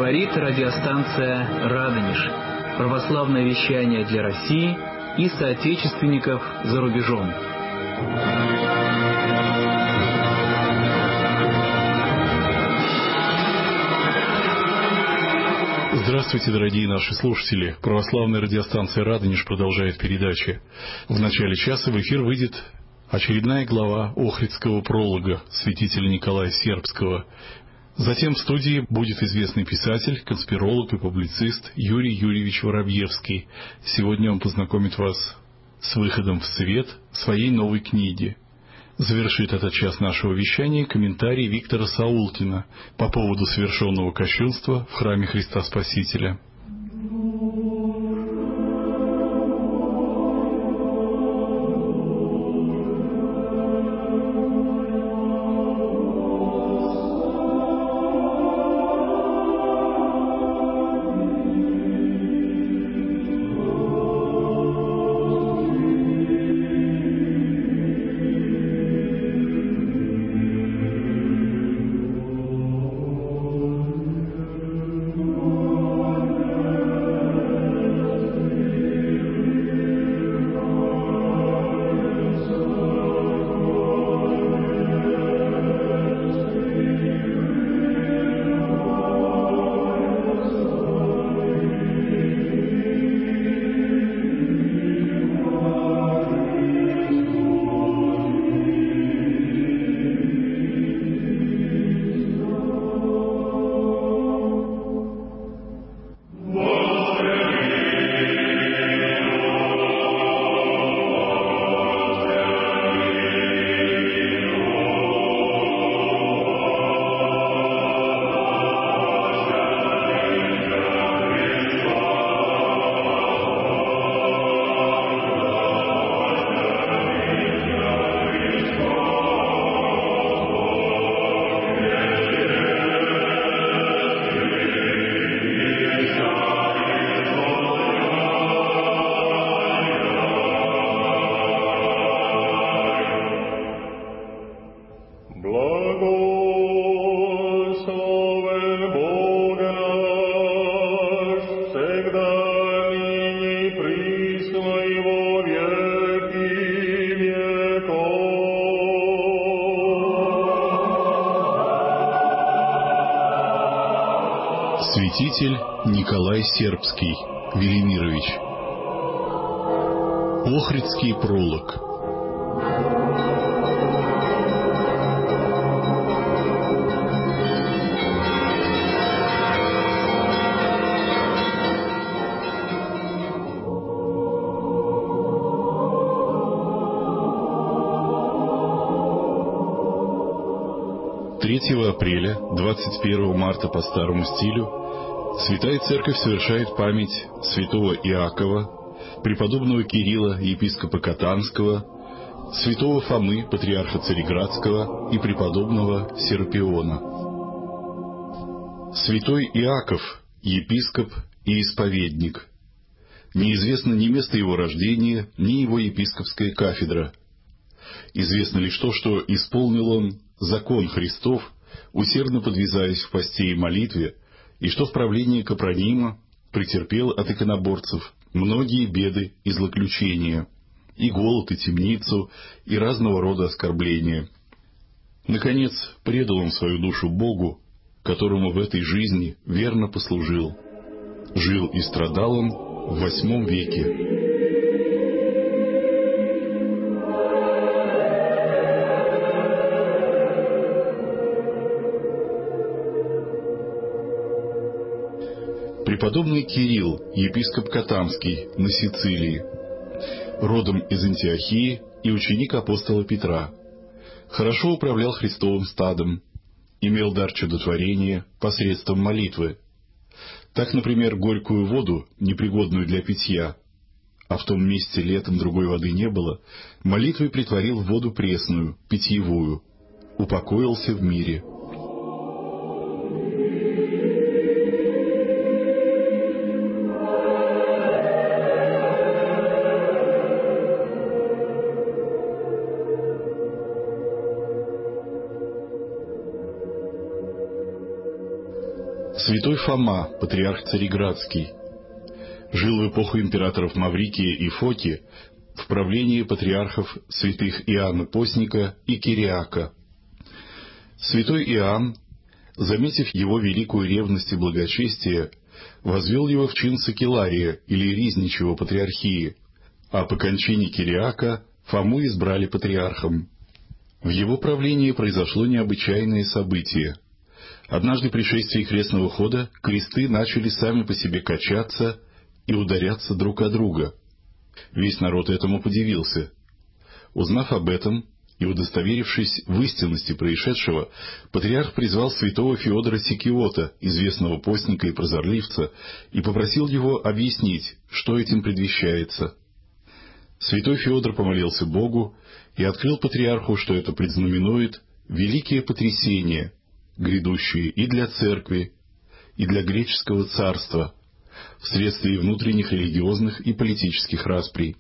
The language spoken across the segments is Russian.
Говорит радиостанция «Радонеж». Православное вещание для России и соотечественников за рубежом. Здравствуйте, дорогие наши слушатели. Православная радиостанция «Радонеж» продолжает передачи. В начале часа в эфир выйдет очередная глава Охридского пролога святителя Николая Сербского. Затем в студии будет известный писатель, конспиролог и публицист Юрий Юрьевич Воробьевский. Сегодня он познакомит вас с выходом в свет своей новой книги. Завершит этот час нашего вещания комментарий Виктора Саулкина по поводу совершенного кощунства в храме Христа Спасителя. Святитель Николай Сербский Велимирович. Охридский пролог. Апреля, 21 марта по старому стилю, Святая Церковь совершает память святого Иакова, преподобного Кирилла, епископа Катанского, святого Фомы, патриарха Цареградского и преподобного Серапиона. Святой Иаков, епископ и исповедник. Неизвестно ни место его рождения, ни его епископская кафедра. Известно лишь то, что исполнил он закон Христов, усердно подвязаясь в посте и молитве, и что в правлении Капронима претерпел от иконоборцев многие беды и злоключения, и голод, и темницу, и разного рода оскорбления. Наконец, предал он свою душу Богу, которому в этой жизни верно послужил. Жил и страдал он в VIII веке. Преподобный Кирилл, епископ Катанский на Сицилии, родом из Антиохии и ученик апостола Петра, хорошо управлял Христовым стадом, имел дар чудотворения посредством молитвы. Так, например, горькую воду, непригодную для питья, а в том месте летом другой воды не было, молитвой претворил в воду пресную, питьевую, упокоился в мире. Святой Фома, патриарх Цареградский, жил в эпоху императоров Маврикия и Фоки в правлении патриархов святых Иоанна Постника и Кириака. Святой Иоанн, заметив его великую ревность и благочестие, возвел его в чин сакелария или ризничего патриархии, а по кончине Кириака Фому избрали патриархом. В его правлении произошло необычайное событие. Однажды при шествии крестного хода кресты начали сами по себе качаться и ударяться друг о друга. Весь народ этому подивился. Узнав об этом и удостоверившись в истинности происшедшего, патриарх призвал святого Феодора Сикиота, известного постника и прозорливца, и попросил его объяснить, что этим предвещается. Святой Феодор помолился Богу и открыл патриарху, что это предзнаменует великие потрясения, грядущие и для церкви, и для греческого царства, вследствие внутренних религиозных и политических расприй.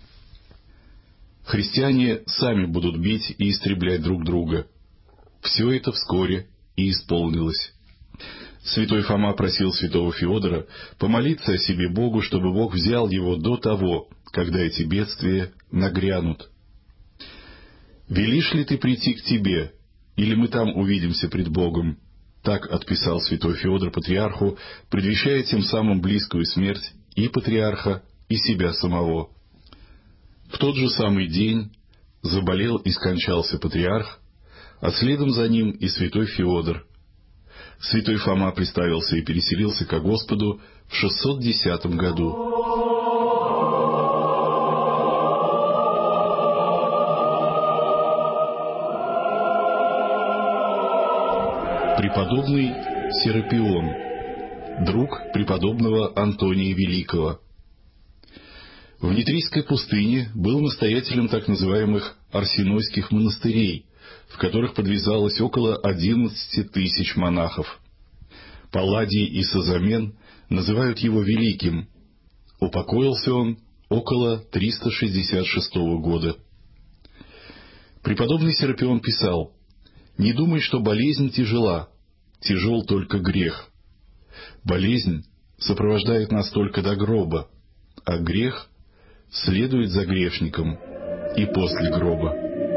Христиане сами будут бить и истреблять друг друга. Все это вскоре и исполнилось. Святой Фома просил святого Феодора помолиться о себе Богу, чтобы Бог взял его до того, когда эти бедствия нагрянут. «Велишь ли ты прийти к тебе, или мы там увидимся пред Богом?» Так отписал святой Феодор патриарху, предвещая тем самым близкую смерть и патриарха, и себя самого. В тот же самый день заболел и скончался патриарх, а следом за ним и святой Феодор. Святой Фома приставился и переселился ко Господу в 610 году. Преподобный Серапион, друг преподобного Антония Великого. В Нитрийской пустыне был настоятелем так называемых Арсенойских монастырей, в которых подвязалось около 11 тысяч монахов. Палладий и Созамен называют его великим. Упокоился он около 366 года. Преподобный Серапион писал: «Не думай, что болезнь тяжела, тяжел только грех. Болезнь сопровождает нас только до гроба, а грех следует за грешником и после гроба».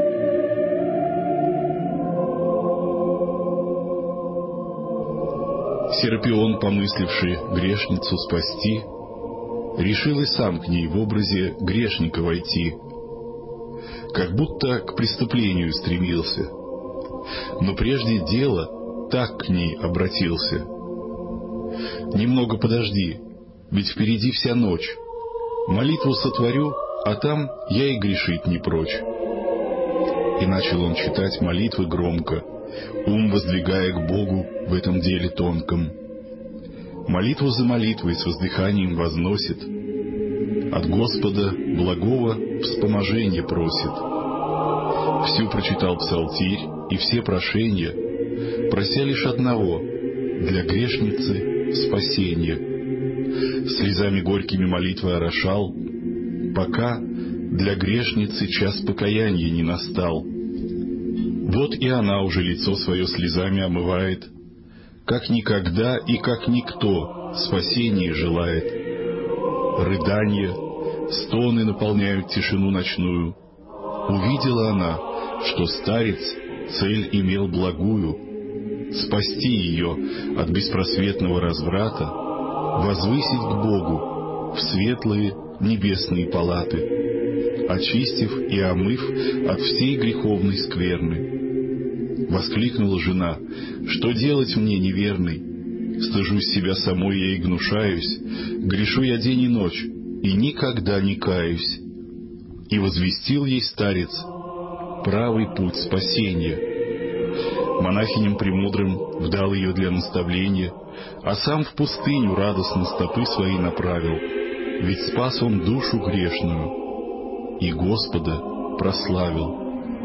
Серапион, помысливший грешницу спасти, решил и сам к ней в образе грешника войти, как будто к преступлению стремился, но прежде дела так к ней обратился. «Немного подожди, ведь впереди вся ночь. Молитву сотворю, а там я и грешить не прочь». И начал он читать молитвы громко, ум воздвигая к Богу в этом деле тонком. Молитву за молитвой с воздыханием возносит, от Господа благого вспоможения просит. Всю прочитал псалтирь и все прошения, прося лишь одного — для грешницы спасения. Слезами горькими молитвы орошал, пока для грешницы час покаяния не настал. Вот и она уже лицо свое слезами омывает, как никогда и как никто спасение желает. Рыдания, стоны наполняют тишину ночную. Увидела она, что старец цель имел благую — спасти ее от беспросветного разврата, возвысить к Богу в светлые небесные палаты, очистив и омыв от всей греховной скверны. Воскликнула жена: «Что делать мне, неверный? Стыжусь себя самой я и гнушаюсь, грешу я день и ночь, и никогда не каюсь». И возвестил ей старец правый путь спасения. Монахиням премудрым вдал ее для наставления, а сам в пустыню радостно стопы свои направил, ведь спас он душу грешную и Господа прославил.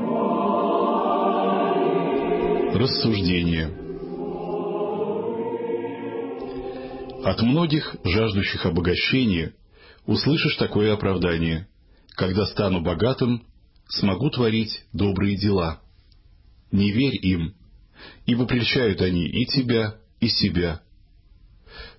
Рассуждение. От многих, жаждущих обогащения, услышишь такое оправдание: «Когда стану богатым, смогу творить добрые дела». Не верь им, ибо прельщают они и тебя, и себя,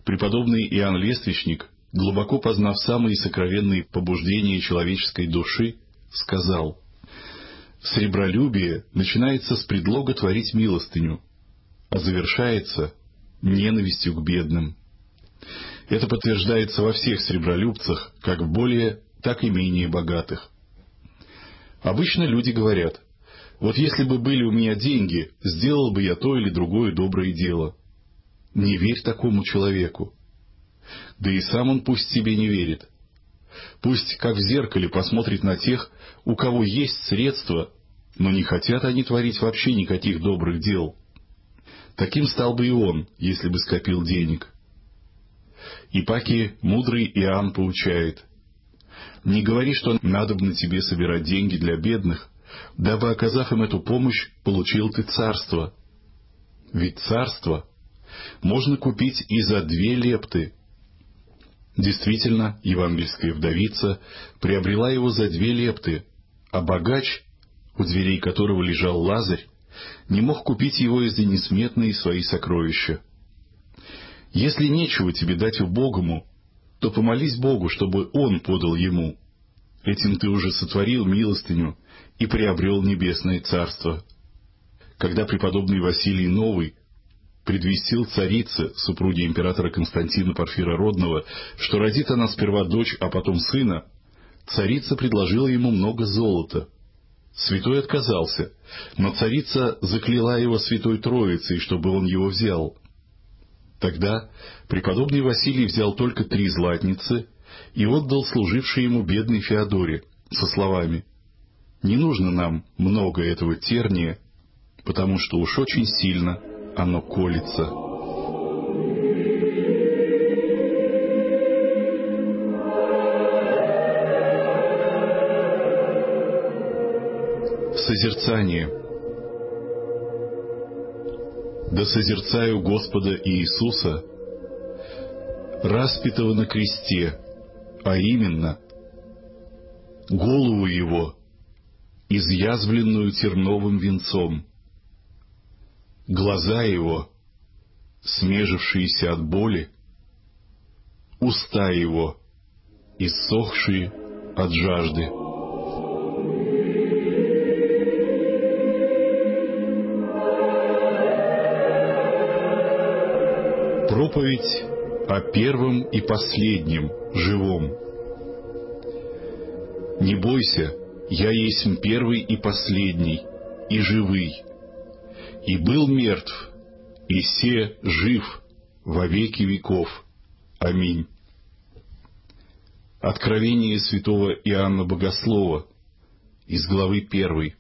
преподобный Иоанн Лествичник, глубоко познав самые сокровенные побуждения человеческой души, сказал: «Сребролюбие начинается с предлога творить милостыню, а завершается ненавистью к бедным». Это подтверждается во всех сребролюбцах, как в более, так и менее богатых. Обычно люди говорят: «Вот если бы были у меня деньги, сделал бы я то или другое доброе дело». Не верь такому человеку. Да и сам он пусть себе не верит. Пусть, как в зеркале, посмотрит на тех, у кого есть средства, но не хотят они творить вообще никаких добрых дел. Таким стал бы и он, если бы скопил денег. И паки мудрый Иоанн поучает: «Не говори, что надобно тебе собирать деньги для бедных, дабы, оказав им эту помощь, получил ты царство. Ведь царство можно купить и за 2 лепты». Действительно, евангельская вдовица приобрела его за 2 лепты, а богач, у дверей которого лежал Лазарь, не мог купить его и за несметные свои сокровища. Если нечего тебе дать убогому, то помолись Богу, чтобы Он подал ему. Этим ты уже сотворил милостыню и приобрел небесное царство. Когда преподобный Василий Новый предвестил царице, супруге императора Константина Порфирородного, что родит она сперва дочь, а потом сына, царица предложила ему много золота. Святой отказался, но царица закляла его Святой Троицей, чтобы он его взял. Тогда преподобный Василий взял только 3 златницы и отдал служившей ему бедной Феодоре со словами: «Не нужно нам много этого терния, потому что уж очень сильно оно колется». Созерцание. Да созерцаю Господа Иисуса, распятого на кресте, а именно голову Его, изъязвленную терновым венцом, глаза Его, смежившиеся от боли, уста Его, иссохшие от жажды. Проповедь о первом и последнем живом. «Не бойся, я есмь первый и последний, и живый, и был мертв, и се жив во веки веков. Аминь». Откровение святого Иоанна Богослова из главы 1.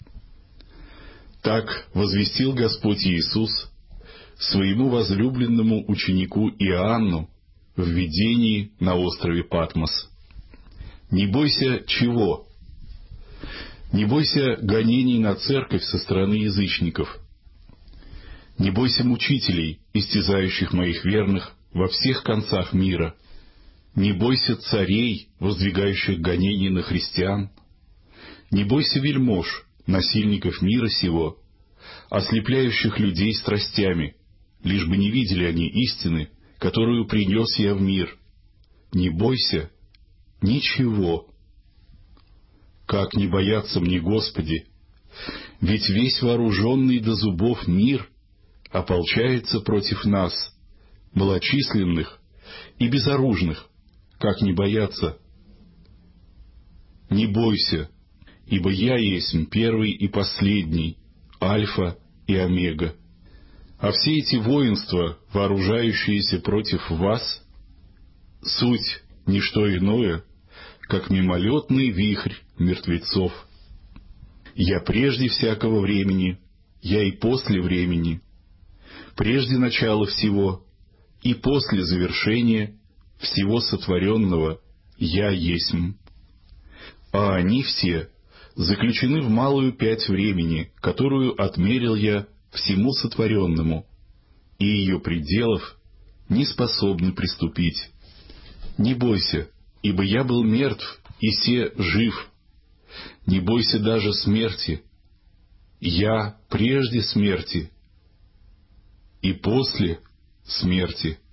Так возвестил Господь Иисус своему возлюбленному ученику Иоанну в видении на острове Патмос. Не бойся чего? Не бойся гонений на церковь со стороны язычников. Не бойся мучителей, истязающих моих верных во всех концах мира. Не бойся царей, воздвигающих гонения на христиан. Не бойся вельмож, насильников мира сего, ослепляющих людей страстями, лишь бы не видели они истины, которую принес я в мир. Не бойся ничего. Как не бояться мне, Господи? Ведь весь вооруженный до зубов мир ополчается против нас, малочисленных и безоружных. Как не бояться? Не бойся, ибо я есмь первый и последний, Альфа и Омега. А все эти воинства, вооружающиеся против вас, суть не что иное, как мимолетный вихрь мертвецов. Я прежде всякого времени, я и после времени, прежде начала всего и после завершения всего сотворенного я есмь. А они все заключены в малую 5 времени, которую отмерил я всему сотворенному, и ее пределов не способны приступить. Не бойся, ибо я был мертв, и се жив. Не бойся даже смерти. Я прежде смерти и после смерти.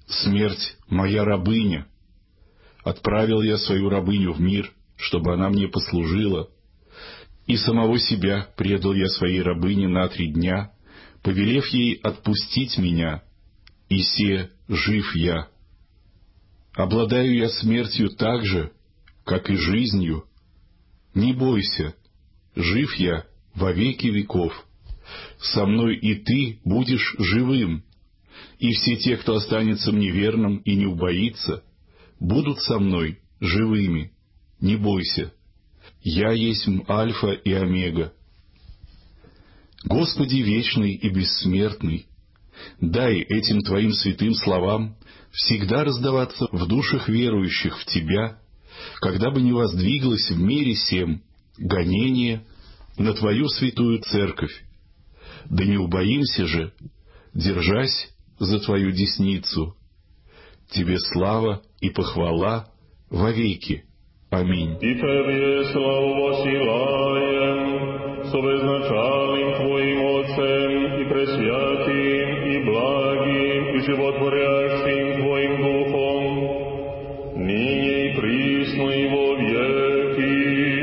смерть — моя рабыня. Отправил я свою рабыню в мир, чтобы она мне послужила, и самого себя предал я своей рабыне на 3 дня, повелев ей отпустить меня, и се жив я. Обладаю я смертью так же, как и жизнью. Не бойся, жив я во веки веков. Со мной и ты будешь живым, и все те, кто останется мне верным и не убоится, будут со мной живыми. Не бойся, я есть Альфа и Омега. Господи вечный и бессмертный, дай этим Твоим святым словам всегда раздаваться в душах верующих в Тебя, когда бы ни воздвиглось в мире сем гонение на Твою святую церковь. Да не убоимся же, держась за Твою десницу. Тебе слава и похвала вовеки. Аминь. И Тебе славу посылаем со безначальным Твоим Отцем и пресвятым, и благим, и животворящим Твоим Духом, ныне и присно и во веки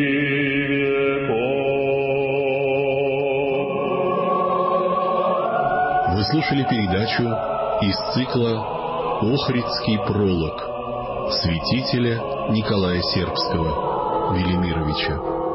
веков. Вы слушали передачу из цикла «Охридский пролог» святителя Николая Сербского Велимировича.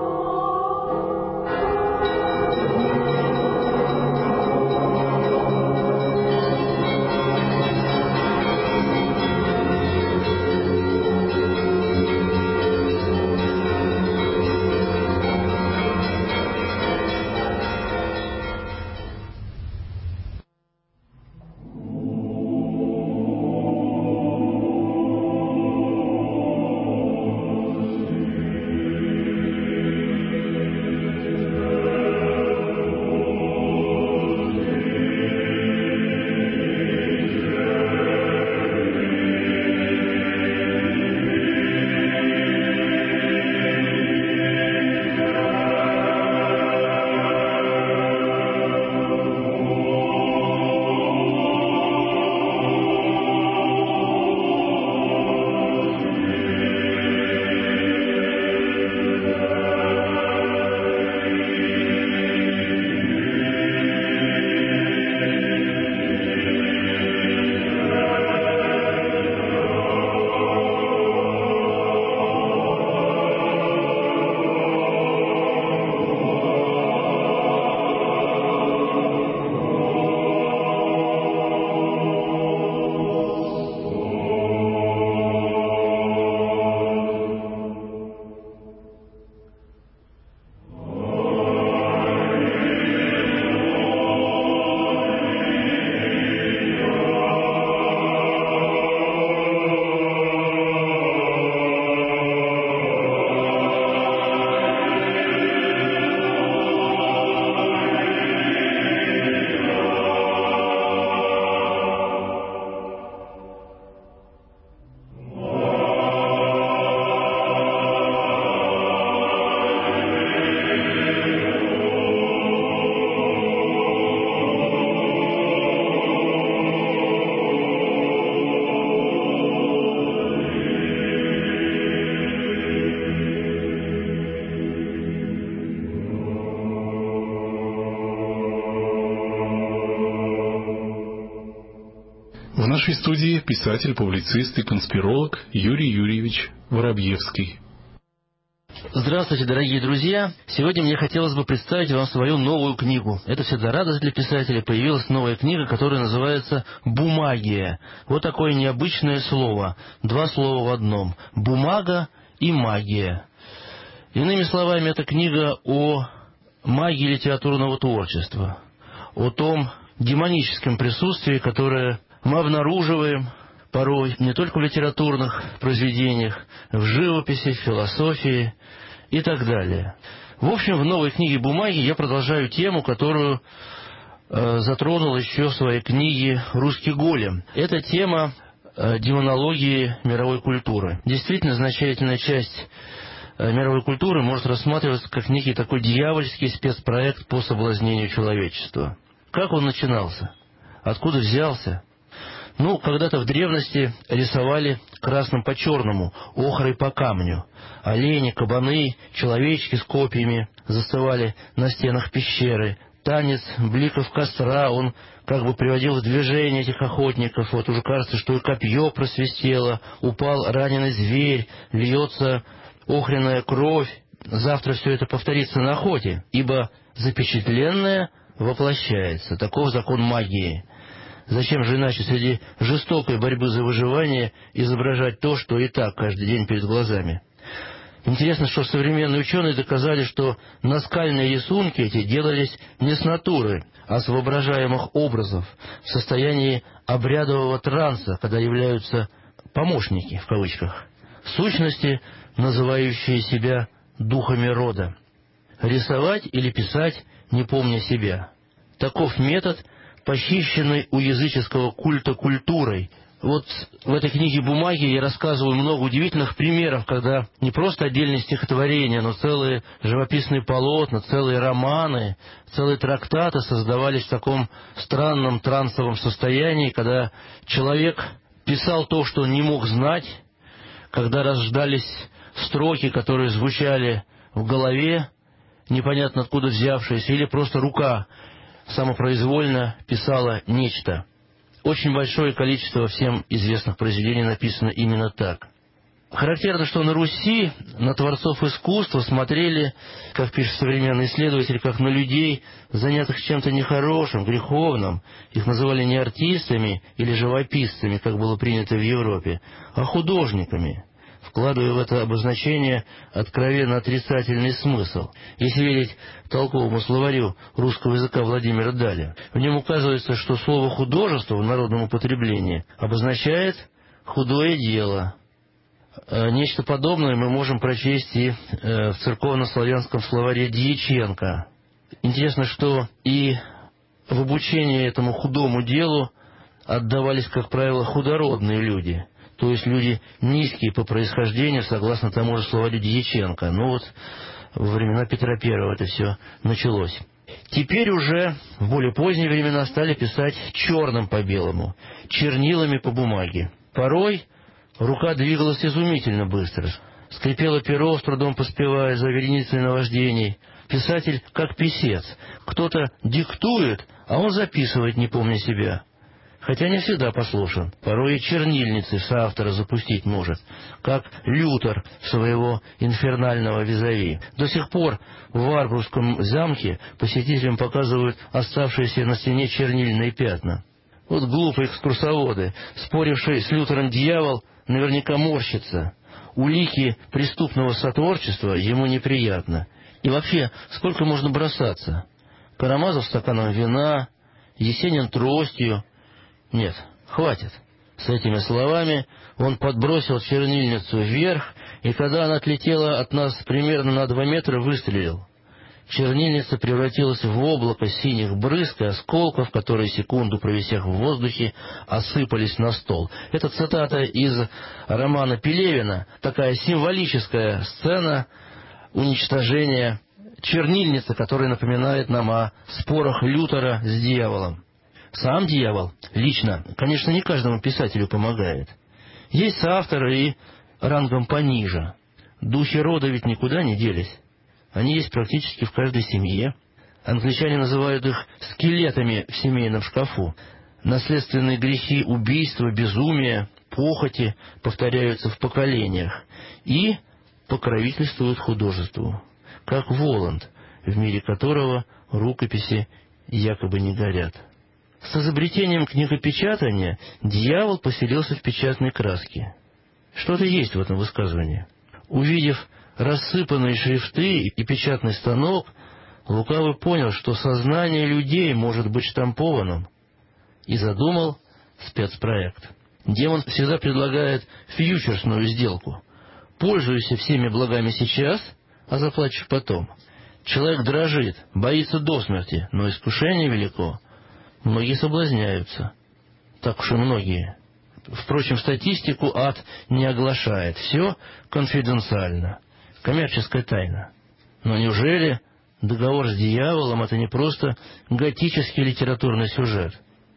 В нашей студии писатель, публицист и конспиролог Юрий Юрьевич Воробьевский. Здравствуйте, дорогие друзья! Сегодня мне хотелось бы представить вам свою новую книгу. Это всегда радость для писателя. Появилась новая книга, которая называется «Бумагия». Вот такое необычное слово. 2 слова в одном. Бумага и магия. Иными словами, это книга о магии литературного творчества. О том демоническом присутствии, которое мы обнаруживаем порой не только в литературных произведениях, в живописи, в философии и так далее. В общем, в новой книге «Бумаги» я продолжаю тему, которую затронул еще в своей книге «Русский голем». Это тема демонологии мировой культуры. Действительно, значительная часть мировой культуры может рассматриваться как некий такой дьявольский спецпроект по соблазнению человечества. Как он начинался? Откуда взялся? Ну, когда-то в древности рисовали красным по черному, охрой по камню. Олени, кабаны, человечки с копьями застывали на стенах пещеры. Танец бликов костра, он как бы приводил в движение этих охотников. Вот уже кажется, что и копье просвистело, упал раненый зверь, льется охряная кровь. Завтра все это повторится на охоте, ибо запечатленное воплощается. Таков закон магии. Зачем же иначе среди жестокой борьбы за выживание изображать то, что и так каждый день перед глазами? Интересно, что современные ученые доказали, что наскальные рисунки эти делались не с натуры, а с воображаемых образов, в состоянии обрядового транса, когда являются «помощники», в кавычках, в сущности, называющие себя духами рода. Рисовать или писать, не помня себя. Таков метод, похищенный у языческого культа культурой. Вот в этой книге «Бумаги» я рассказываю много удивительных примеров, когда не просто отдельные стихотворения, но целые живописные полотна, целые романы, целые трактаты создавались в таком странном трансовом состоянии, когда человек писал то, что он не мог знать, когда рождались строки, которые звучали в голове, непонятно откуда взявшиеся, или просто рука самопроизвольно писала нечто. Очень большое количество всем известных произведений написано именно так. Характерно, что на Руси на творцов искусства смотрели, как пишут современные исследователи, как на людей, занятых чем-то нехорошим, греховным. Их называли не артистами или живописцами, как было принято в Европе, а художниками, вкладывая в это обозначение откровенно отрицательный смысл. Если верить толковому словарю русского языка Владимира Даля, в нем указывается, что слово «художество» в народном употреблении обозначает «худое дело». Нечто подобное мы можем прочесть и в церковно-славянском словаре Дьяченко. Интересно, что и в обучении этому худому делу отдавались, как правило, худородные люди, то есть люди низкие по происхождению, согласно тому же словарю Дьяченко. Ну вот, во времена Петра I это все началось. Теперь уже в более поздние времена стали писать черным по белому, чернилами по бумаге. Порой рука двигалась изумительно быстро. Скрипело перо, с трудом поспевая за вереницей наваждений. Писатель как писец. Кто-то диктует, а он записывает, не помня себя. Хотя не всегда послушен. Порой и чернильницы соавтора запустить может, как Лютер своего инфернального визави. До сих пор в Варбургском замке посетителям показывают оставшиеся на стене чернильные пятна. Вот глупые экскурсоводы, споривший с Лютером дьявол, наверняка морщится. Улики преступного сотворчества ему неприятно. И вообще, сколько можно бросаться? Карамазов стаканом вина, Есенин тростью. Нет, хватит. С этими словами он подбросил чернильницу вверх, и когда она отлетела от нас примерно на 2 метра, выстрелил. Чернильница превратилась в облако синих брызг и осколков, которые, секунду провисев в воздухе, осыпались на стол. Это цитата из романа Пелевина, такая символическая сцена уничтожения чернильницы, которая напоминает нам о спорах Лютера с дьяволом. Сам дьявол лично, конечно, не каждому писателю помогает. Есть соавторы и рангом пониже. Духи рода ведь никуда не делись. Они есть практически в каждой семье. Англичане называют их скелетами в семейном шкафу. Наследственные грехи убийства, безумия, похоти повторяются в поколениях и покровительствуют художеству, как Воланд, в мире которого рукописи якобы не горят. С изобретением книгопечатания дьявол поселился в печатной краске. Что-то есть в этом высказывании. Увидев рассыпанные шрифты и печатный станок, лукавый понял, что сознание людей может быть штампованным, и задумал спецпроект. Демон всегда предлагает фьючерсную сделку. Пользуйся всеми благами сейчас, а заплатишь потом. Человек дрожит, боится до смерти, но искушение велико. Многие соблазняются. Так уж и многие. Впрочем, статистику ад не оглашает. Все конфиденциально. Коммерческая тайна. Но неужели договор с дьяволом — это не просто готический литературный сюжет?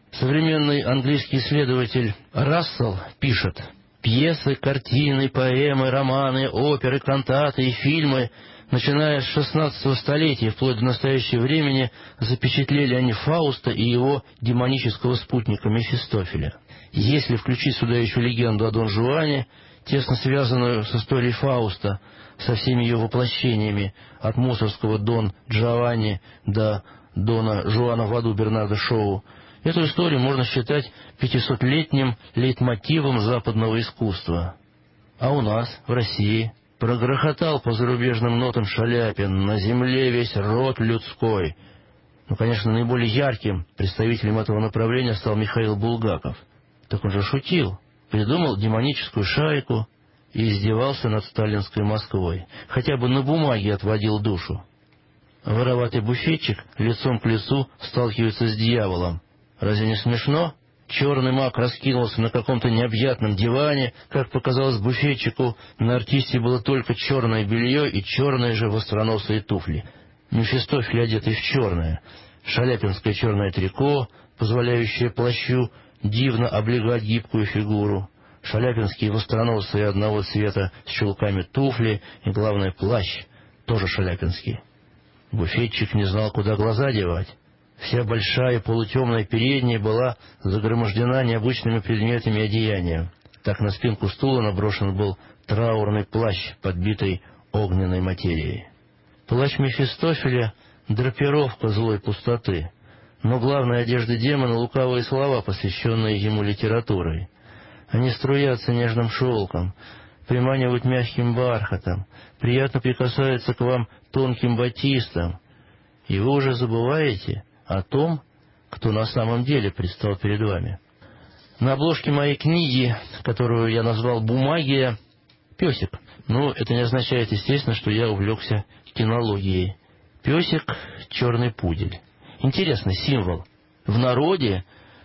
Современный английский исследователь Рассел пишет: «Пьесы, картины, поэмы, романы, оперы, кантаты и фильмы, начиная с XVI столетия вплоть до настоящего времени, запечатлели они Фауста и его демонического спутника Мефистофеля. Если включить сюда еще легенду о Дон Жуане, тесно связанную с историей Фауста, со всеми ее воплощениями, от мусорского Дон Джованни до Дона Жуана в аду Бернарда Шоу, эту историю можно считать 500-летним лейтмотивом западного искусства. А у нас, в России, прогрохотал по зарубежным нотам Шаляпин: «На земле весь род людской». Ну, конечно, наиболее ярким представителем этого направления стал Михаил Булгаков. Так он же шутил, придумал демоническую шайку и издевался над сталинской Москвой. Хотя бы на бумаге отводил душу. Вороватый буфетчик лицом к лицу сталкивается с дьяволом. Разве не смешно? Черный маг раскинулся на каком-то необъятном диване. Как показалось буфетчику, на артисте было только черное белье и черные же востроносые туфли. Мефистофель, одетый в черное. Шаляпинское черное трико, позволяющее плащу дивно облегать гибкую фигуру. Шаляпинские востроносые одного цвета с чулками туфли и, главное, плащ, тоже шаляпинский. Буфетчик не знал, куда глаза девать. Вся большая полутемная передняя была загромождена необычными предметами одеяния. Так на спинку стула наброшен был траурный плащ, подбитый огненной материей. Плащ Мефистофеля — драпировка злой пустоты, но главная одежда демона — лукавые слова, посвященные ему литературой. Они струятся нежным шелком, приманивают мягким бархатом, приятно прикасаются к вам тонким батистом, и вы уже забываете о том, кто на самом деле предстал перед вами. На обложке моей книги, которую я назвал «Бумагия», песик. Но это не означает, естественно, что я увлекся кинологией. Песик — черный пудель. Интересный символ. В народе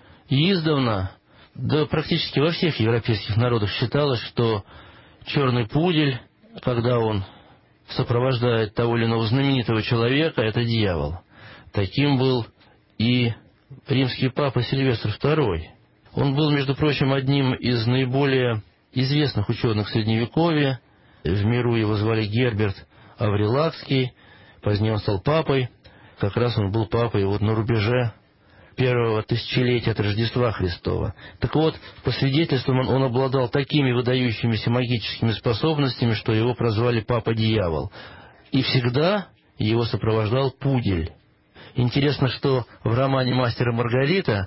издавна, да практически во всех европейских народах считалось, что черный пудель, когда он сопровождает того или иного знаменитого человека, это дьявол. Таким был и римский папа Сильвестр II. Он был, между прочим, одним из наиболее известных ученых Средневековья. В миру его звали Герберт Аврилакский. Позднее он стал папой. Как раз он был папой вот на рубеже первого тысячелетия от Рождества Христова. Так вот, по свидетельствам, он обладал такими выдающимися магическими способностями, что его прозвали Папа-Дьявол. И всегда его сопровождал пудель. Интересно, что в романе «Мастер и Маргарита»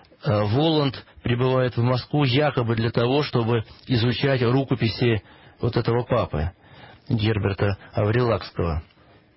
Воланд прибывает в Москву якобы для того, чтобы изучать рукописи вот этого папы, Герберта Аврилакского.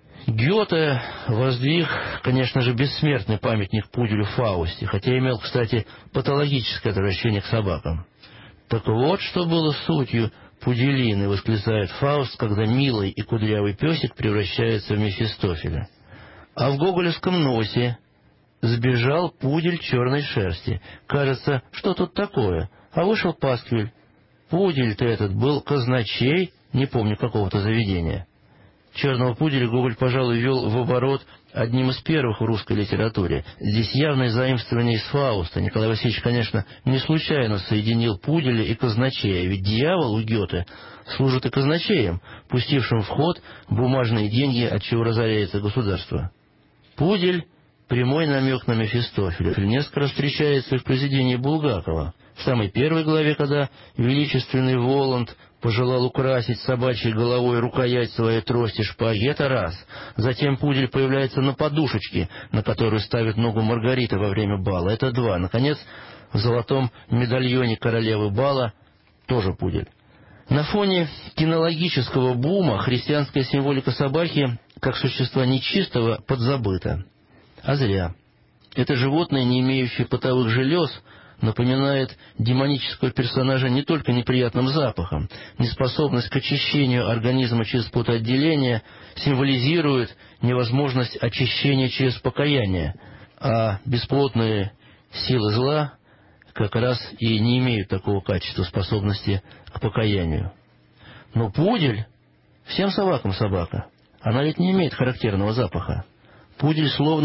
Гёте воздвиг, конечно же, бессмертный памятник пуделю Фаусте, хотя имел, кстати, патологическое отвращение к собакам. Так вот, что было сутью пуделины, восклицает Фауст, когда милый и кудрявый песик превращается в Мефистофеля. А в гоголевском «Носе» сбежал пудель черной шерсти. Кажется, что тут такое? А вышел пасквиль. Пудель-то этот был казначей, не помню какого-то заведения. Черного пуделя Гоголь, пожалуй, ввел в оборот одним из первых в русской литературе. Здесь явное заимствование из Фауста. Николай Васильевич, конечно, не случайно соединил пуделя и казначея, ведь дьявол у Гёте служит и казначеем, пустившим в ход бумажные деньги, отчего разоряется государство. Пудель — прямой намек на Мефистофеля. Несколько раз встречается в произведении Булгакова. В самой первой главе, когда величественный Воланд пожелал украсить собачьей головой рукоять своей трости шпаги, это раз. Затем пудель появляется на подушечке, на которую ставит ногу Маргарита во время бала, это два. Наконец, в золотом медальоне королевы бала тоже пудель. На фоне кинологического бума христианская символика собаки, как существа нечистого, подзабыта. А зря. Это животное, не имеющее потовых желез, напоминает демонического персонажа не только неприятным запахом. Неспособность к очищению организма через потоотделение символизирует невозможность очищения через покаяние, а бесплотные силы зла как раз и не имеют такого качества, способности к покаянию. Но пудель всем собакам собака. Она ведь не имеет характерного запаха. Пудель словно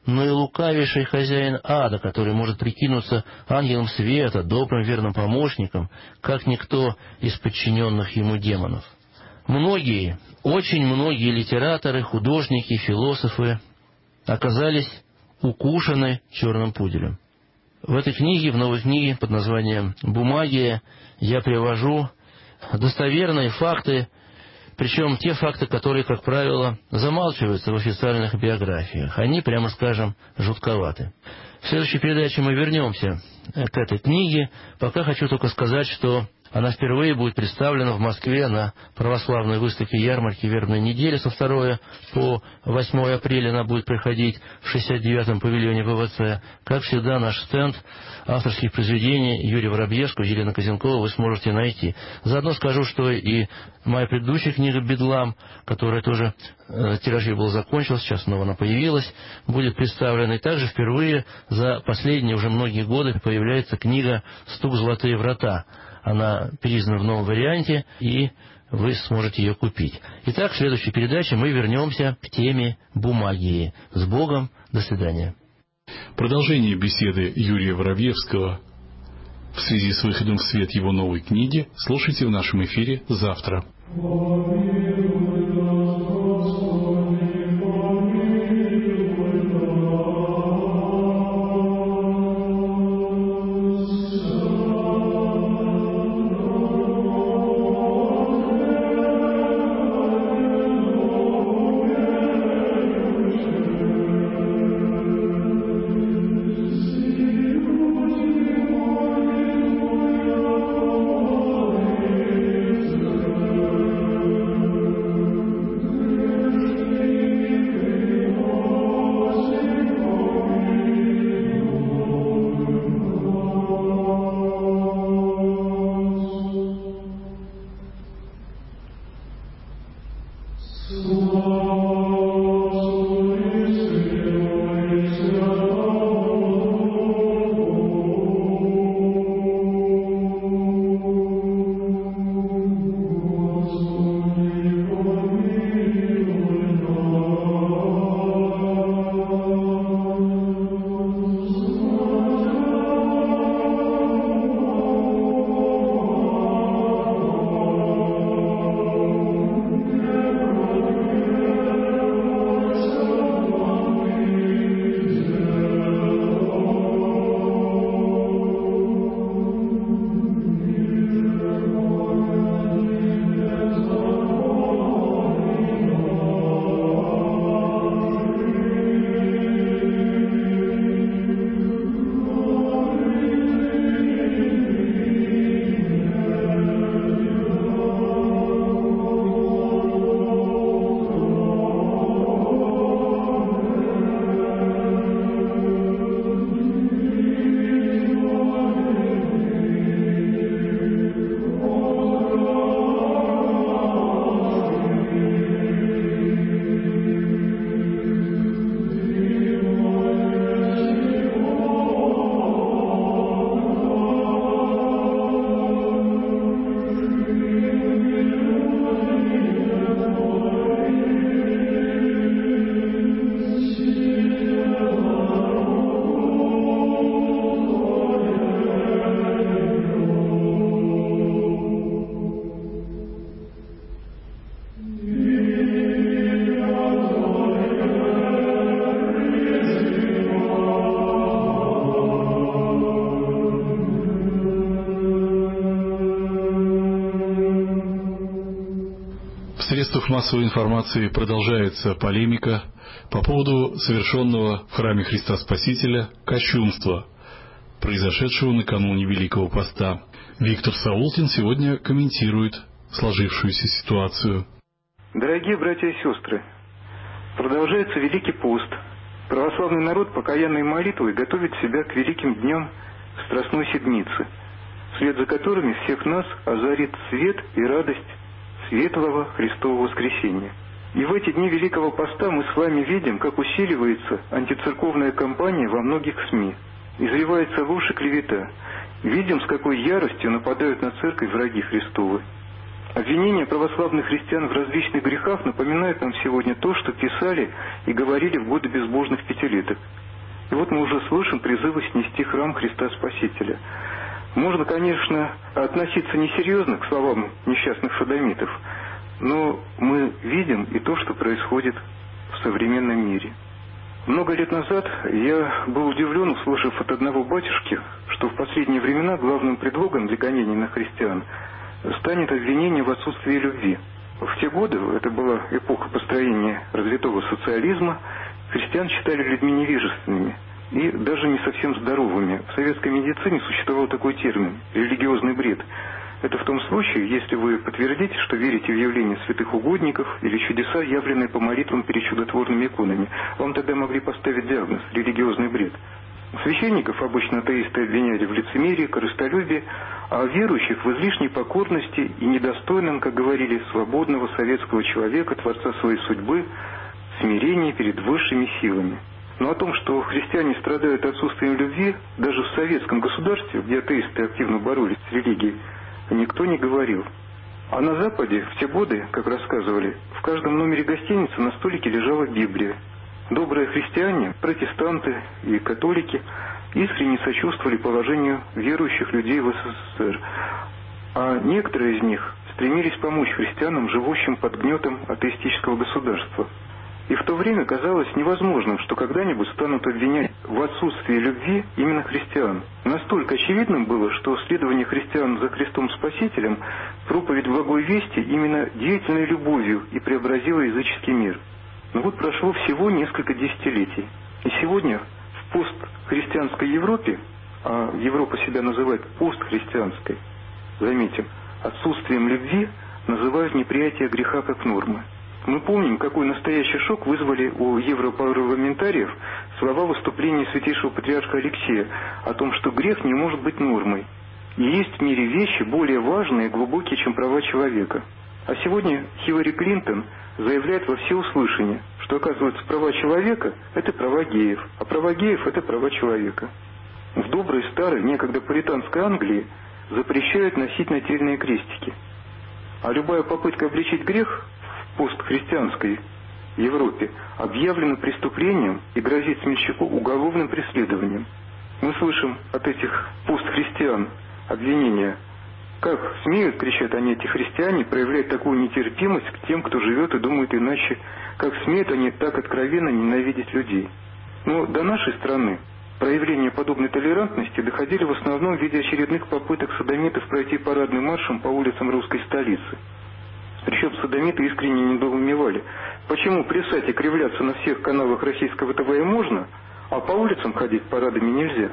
но и лукавейший хозяин ада, который может прикинуться ангелом света, добрым верным помощником, как никто из подчиненных ему демонов. Многие, очень многие литераторы, художники, философы оказались укушены черным пуделем. В этой книге, в новой книге под названием «Бумагия», я привожу достоверные факты, причем те факты, которые, как правило, замалчиваются в официальных биографиях. Они, прямо скажем, жутковаты. В следующей передаче мы вернемся к этой книге. Пока хочу только сказать, что она впервые будет представлена в Москве на православной выставке ярмарки «Вербной недели» со 2 по 8 апреля. Она будет проходить в 69-м павильоне ВВЦ. Как всегда, наш стенд авторских произведений Юрия Воробьевского, Елены Козенкова вы сможете найти. Заодно скажу, что и моя предыдущая книга «Бедлам», которая тоже тираж ее был закончился, сейчас снова она появилась, будет представлена. И также впервые за последние уже многие годы появляется книга «Стук золотые врата». Она переиздана в новом варианте, и вы сможете ее купить. Итак, в следующей передаче мы вернемся к теме бумагии. С Богом. До свидания. Продолжение беседы Юрия Воробьевского в связи с выходом в свет его новой книги слушайте в нашем эфире завтра. В средствах массовой информации продолжается полемика по поводу совершенного в храме Христа Спасителя кощунства, произошедшего накануне Великого Поста. Виктор Саулкин сегодня комментирует сложившуюся ситуацию. Дорогие братья и сестры, продолжается Великий Пост. Православный народ покаянной молитвой готовит себя к великим дням Страстной Седмицы, вслед за которыми всех нас озарит свет и радость Светлого Христового Воскресения. И в эти дни Великого Поста мы с вами видим, как усиливается антицерковная кампания во многих СМИ. Изливается ложь и клевета. Видим, с какой яростью нападают на церковь враги Христовы. Обвинения православных христиан в различных грехах напоминают нам сегодня то, что писали и говорили в годы безбожных пятилеток. И вот мы уже слышим призывы снести храм Христа Спасителя. Можно, конечно, относиться несерьезно к словам несчастных содомитов, но мы видим и то, что происходит в современном мире. Много лет назад я был удивлен, услышав от одного батюшки, что в последние времена главным предлогом для гонений на христиан станет обвинение в отсутствии любви. В те годы, это была эпоха построения развитого социализма, христиан считали людьми невежественными и даже не совсем здоровыми. В советской медицине существовал такой термин – религиозный бред. Это в том случае, если вы подтвердите, что верите в явление святых угодников или чудеса, явленные по молитвам перед чудотворными иконами. Вам тогда могли поставить диагноз – религиозный бред. Священников обычно атеисты обвиняли в лицемерии, корыстолюбии, а верующих в излишней покорности и недостойном, как говорили, свободного советского человека, творца своей судьбы, смирении перед высшими силами. Но о том, что христиане страдают отсутствием любви, даже в советском государстве, где атеисты активно боролись с религией, никто не говорил. А на Западе в те годы, как рассказывали, в каждом номере гостиницы на столике лежала Библия. Добрые христиане, протестанты и католики искренне сочувствовали положению верующих людей в СССР, а некоторые из них стремились помочь христианам, живущим под гнетом атеистического государства. И в то время казалось невозможным, что когда-нибудь станут обвинять в отсутствии любви именно христиан. Настолько очевидным было, что следование христиан за Христом Спасителем, проповедь благой вести именно деятельной любовью и преобразила языческий мир. Но вот прошло всего несколько десятилетий. И сегодня в постхристианской Европе, а Европа себя называет постхристианской, заметим, отсутствием любви называют неприятие греха как нормы. Мы помним, какой настоящий шок вызвали у европарламентариев слова выступления святейшего патриарха Алексея о том, что грех не может быть нормой. И есть в мире вещи более важные и глубокие, чем права человека. А сегодня Хиллари Клинтон заявляет во всеуслышание, что, оказывается, права человека – это права геев, а права геев – это права человека. В доброй старой, некогда пуританской Англии запрещают носить нательные крестики. А любая попытка обличить грех в постхристианской Европе объявлена преступлением и грозит смельчаку уголовным преследованием. Мы слышим от этих постхристиан обвинения. Как смеют, кричат они, эти христиане, проявлять такую нетерпимость к тем, кто живет и думает иначе? Как смеют они так откровенно ненавидеть людей? Но до нашей страны проявления подобной толерантности доходили в основном в виде очередных попыток содомитов пройти парадным маршем по улицам русской столицы. Причем содомиты искренне недоумевали, почему плясать и кривляться на всех каналах российского ТВ можно, а по улицам ходить парадами нельзя.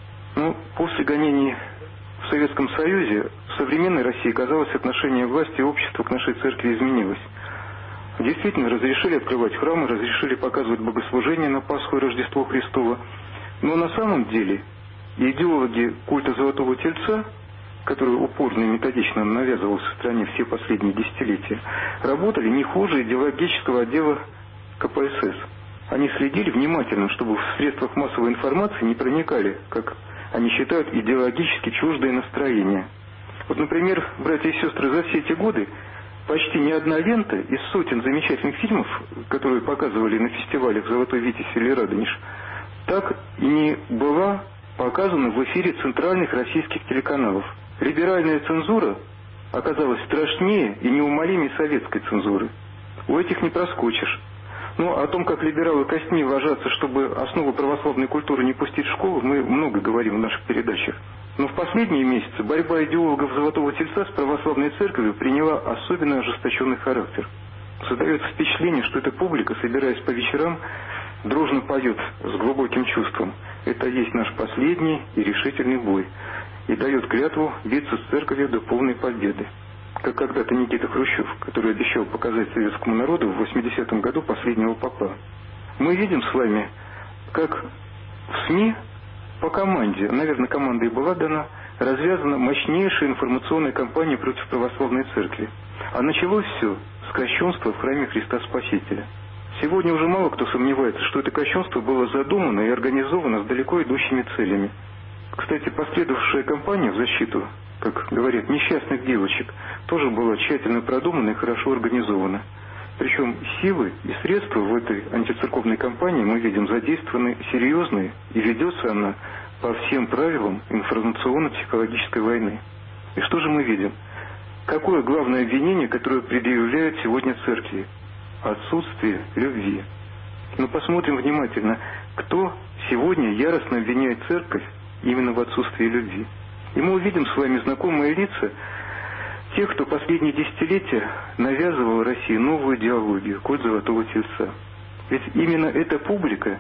Но после гонений в Советском Союзе в современной России, казалось, отношение власти и общества к нашей церкви изменилось. Действительно, разрешили открывать храмы, разрешили показывать богослужения на Пасху и Рождество Христово. Но на самом деле идеологи культа Золотого Тельца, который упорно и методично навязывался в стране все последние десятилетия, работали не хуже идеологического отдела КПСС. Они следили внимательно, чтобы в средствах массовой информации не проникали, как они считают, идеологически чуждые настроения. Вот, например, братья и сестры, за все эти годы почти ни одна лента из сотен замечательных фильмов, которые показывали на фестивалях «Золотой Витязь» или «Радонеж», так и не была показана в эфире центральных российских телеканалов. Либеральная цензура оказалась страшнее и неумолимее советской цензуры. У этих не проскочишь. Но о том, как либералы костьми ложатся, чтобы основу православной культуры не пустить в школу, мы много говорим в наших передачах. Но в последние месяцы борьба идеологов Золотого Тельца с православной церковью приняла особенно ожесточенный характер. Создается впечатление, что эта публика, собираясь по вечерам, дружно поет с глубоким чувством: «Это есть наш последний и решительный бой», и дает клятву биться с церковью до полной победы. Как когда-то Никита Хрущев, который обещал показать советскому народу в 80-м году последнего попа. Мы видим с вами, как в СМИ по команде, наверное, команда и была дана, развязана мощнейшая информационная кампания против православной церкви. А началось все с кощунства в храме Христа Спасителя. Сегодня уже мало кто сомневается, что это кощунство было задумано и организовано с далеко идущими целями. Кстати, последовавшая кампания в защиту, как говорят, несчастных девочек, тоже была тщательно продумана и хорошо организована. Причем силы и средства в этой антицерковной кампании, мы видим, задействованы серьезные, и ведется она по всем правилам информационно-психологической войны. И что же мы видим? Какое главное обвинение, которое предъявляют сегодня церкви? Отсутствие любви. Но посмотрим внимательно, кто сегодня яростно обвиняет церковь именно в отсутствии любви. И мы увидим с вами знакомые лица тех, кто последние десятилетия навязывал России новую идеологию, культ Золотого Тельца. Ведь именно эта публика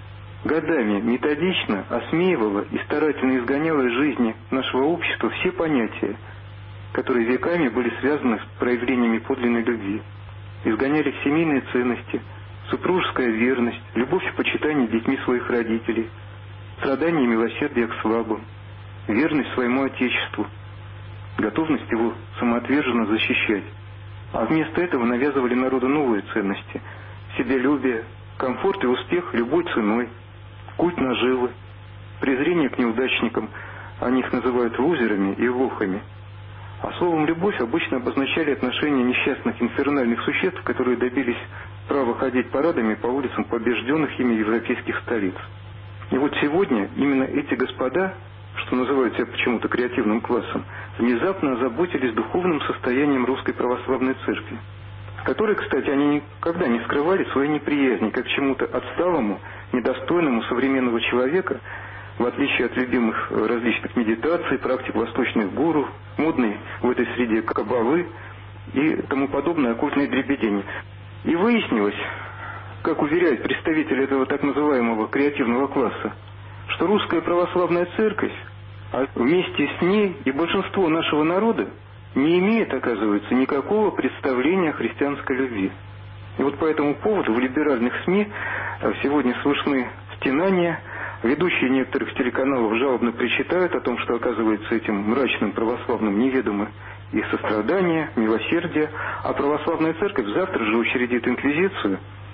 годами методично осмеивала и старательно изгоняла из жизни нашего общества все понятия, которые веками были связаны с проявлениями подлинной любви. Изгоняли семейные ценности, супружеская верность, любовь и почитание детьми своих родителей, страдание и милосердие к слабым, верность своему Отечеству, готовность его самоотверженно защищать. А вместо этого навязывали народу новые ценности – себялюбие, комфорт и успех любой ценой, культ наживы, презрение к неудачникам, они их называют лузерами и лохами. А словом «любовь» обычно обозначали отношения несчастных инфернальных существ, которые добились права ходить парадами по улицам побежденных ими европейских столиц. И вот сегодня именно эти господа, что называют себя почему-то креативным классом, внезапно озаботились духовным состоянием Русской Православной Церкви, которой, кстати, они никогда не скрывали своей неприязни как к чему-то отсталому, недостойному современного человека, в отличие от любимых различных медитаций, практик восточных гуру, модной в этой среде каббалы и тому подобное оккультное дребедение. И выяснилось, как уверяют представители этого так называемого креативного класса, что Русская Православная Церковь, а вместе с ней и большинство нашего народа, не имеет, оказывается, никакого представления о христианской любви. И вот по этому поводу в либеральных СМИ сегодня слышны стенания. Ведущие некоторых телеканалов жалобно причитают о том, что, оказывается, этим мрачным православным неведомо и сострадание, милосердие, а православная церковь завтра же учредит инквизицию,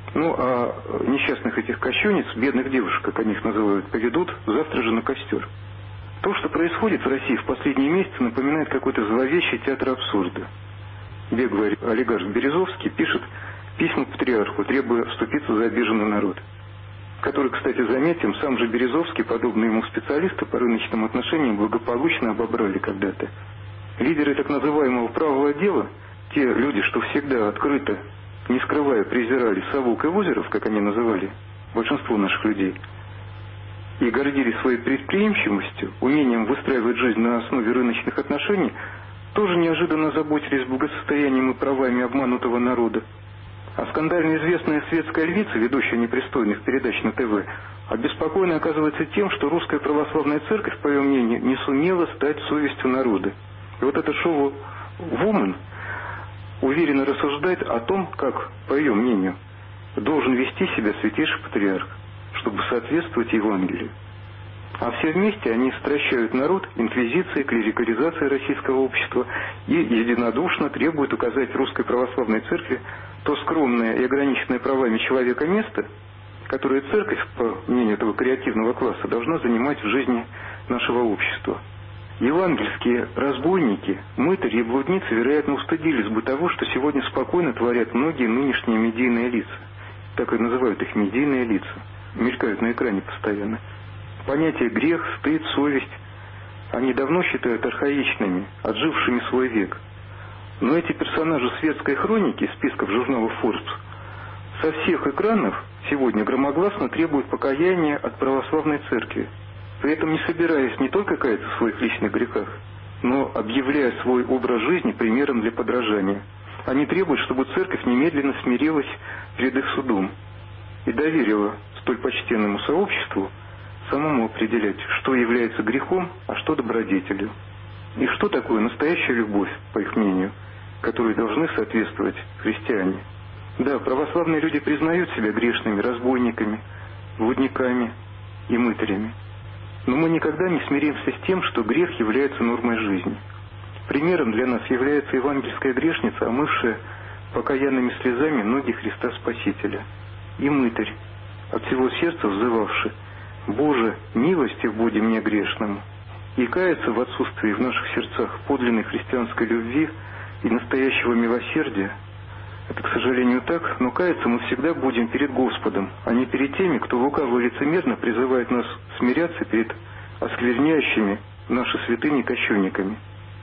а несчастных этих кощунниц, бедных девушек, как они их называют, поведут завтра же на костер. То, что происходит в России в последние месяцы, напоминает какой-то зловещий театр абсурда. Беглый олигарх Березовский пишет письма патриарху, требуя вступиться за обиженный народ, который, кстати, заметим, сам же Березовский, подобные ему специалисты по рыночным отношениям, благополучно обобрали когда-то. Лидеры так называемого правого дела, те люди, что всегда открыто, не скрывая, презирали совок и лузеров, как они называли большинство наших людей, и гордились своей предприимчивостью, умением выстраивать жизнь на основе рыночных отношений, тоже неожиданно заботились благосостоянием и правами обманутого народа. А скандально известная светская львица, ведущая непристойных передач на ТВ, обеспокоена оказывается тем, что Русская Православная Церковь, по ее мнению, не сумела стать совестью народа. И вот это шоу «Вумен» уверенно рассуждает о том, как, по ее мнению, должен вести себя святейший патриарх, чтобы соответствовать Евангелию. А все вместе они стращают народ инквизицией, клерикализацией российского общества и единодушно требуют указать Русской Православной Церкви то скромное и ограниченное правами человека место, которое церковь, по мнению этого креативного класса, должна занимать в жизни нашего общества. Евангельские разбойники, мытари и блудницы, вероятно, устыдились бы того, что сегодня спокойно творят многие нынешние медийные лица. Так и называют их медийные лица. Мелькают на экране постоянно. Понятия грех, стыд, совесть они давно считают архаичными, отжившими свой век. Но эти персонажи светской хроники, списков журнала Forbes, со всех экранов сегодня громогласно требуют покаяния от православной церкви, при этом не собираясь не только каяться в своих личных грехах, но объявляя свой образ жизни примером для подражания. Они требуют, чтобы церковь немедленно смирилась перед их судом и доверила столь почтенному сообществу самому определять, что является грехом, а что добродетелью. И что такое настоящая любовь, по их мнению, которой должны соответствовать христиане. Да, православные люди признают себя грешными, разбойниками, блудниками и мытарями. Но мы никогда не смиримся с тем, что грех является нормой жизни. Примером для нас является евангельская грешница, омывшая покаянными слезами ноги Христа Спасителя. И мытарь, от всего сердца взывавший: «Боже, милостив буди мне грешному». И каяться в отсутствии в наших сердцах подлинной христианской любви и настоящего милосердия Это, к сожалению, так, но каяться мы всегда будем перед Господом, а не перед теми, кто лукаво и лицемерно призывает нас смиряться перед оскверняющими наши святыни кощунниками.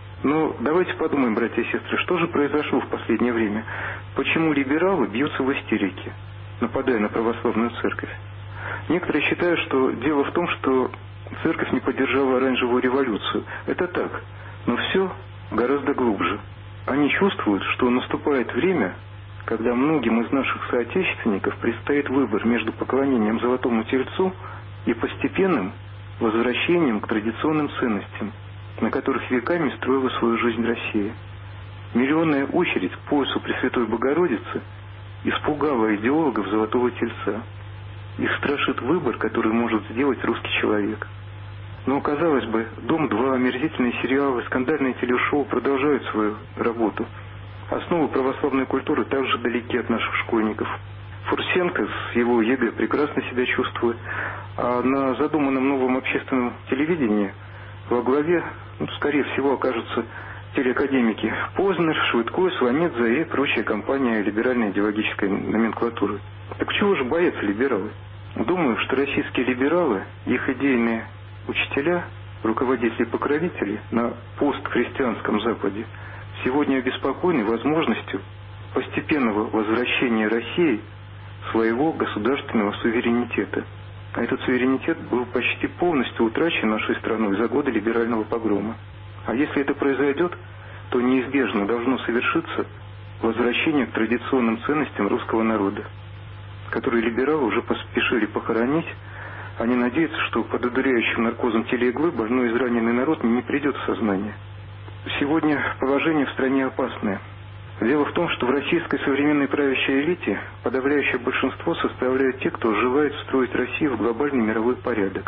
Но давайте подумаем, братья и сестры, что же произошло в последнее время? Почему либералы бьются в истерике, нападая на православную церковь? Некоторые считают, что дело в том, что церковь не поддержала оранжевую революцию. Это так, но все гораздо глубже. Они чувствуют, что наступает время, когда многим из наших соотечественников предстоит выбор между поклонением Золотому Тельцу и постепенным возвращением к традиционным ценностям, на которых веками строила свою жизнь Россия. Миллионная очередь к поясу Пресвятой Богородицы испугала идеологов Золотого Тельца. Их страшит выбор, который может сделать русский человек. Но, казалось бы, «Дом-2», омерзительные сериалы, скандальные телешоу продолжают свою работу. Основы православной культуры также далеки от наших школьников. Фурсенко с его ЕГЭ прекрасно себя чувствует, а на задуманном новом общественном телевидении во главе, скорее всего, окажутся телеакадемики Познер, Швыдко, Сванидзе и прочая компания либеральной идеологической номенклатуры. Так чего же боятся либералы? Думаю, что российские либералы, их идейные учителя, руководители-покровители на постхристианском Западе сегодня обеспокоены возможностью постепенного возвращения России своего государственного суверенитета. А этот суверенитет был почти полностью утрачен нашей страной за годы либерального погрома. А если это произойдет, то неизбежно должно совершиться возвращение к традиционным ценностям русского народа, которые либералы уже поспешили похоронить. Они надеются, что под одуряющим наркозом телеиглы больной израненный народ не придет в сознание. Сегодня положение в стране опасное. Дело в том, что в российской современной правящей элите подавляющее большинство составляют те, кто желает встроить Россию в глобальный мировой порядок.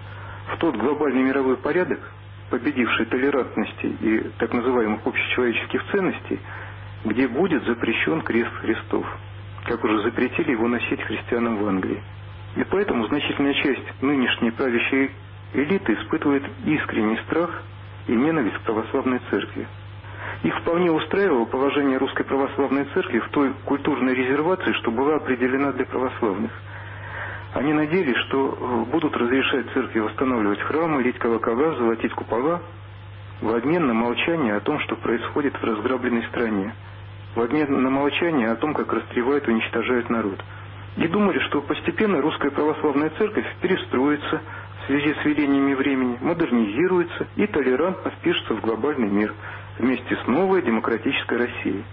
В тот глобальный мировой порядок, победивший толерантности и так называемых общечеловеческих ценностей, где будет запрещен крест Христов, как уже запретили его носить христианам в Англии. И поэтому значительная часть нынешней правящей элиты испытывает искренний страх и ненависть к православной церкви. Их вполне устраивало положение Русской Православной Церкви в той культурной резервации, что была определена для православных. Они надеялись, что будут разрешать церкви восстанавливать храмы, лить колокола, золотить купола в обмен на молчание о том, что происходит в разграбленной стране, в обмен на молчание о том, как растлевают и уничтожают народ. И думали, что постепенно Русская Православная Церковь перестроится в связи с велениями времени, модернизируется и толерантно впишется в глобальный мир вместе с новой демократической Россией.